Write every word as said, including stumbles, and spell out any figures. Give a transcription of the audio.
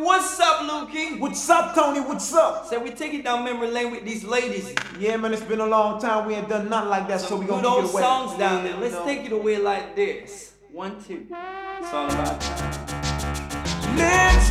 what's up, Lukey? What's up, Tony? What's up? Say, we take it down memory lane with these ladies. Yeah, man, it's been a long time. We ain't done nothing like that, so, Some we good gonna old give it away. songs down there. Let's you know. take it away like this. One, two. It's all about. Let's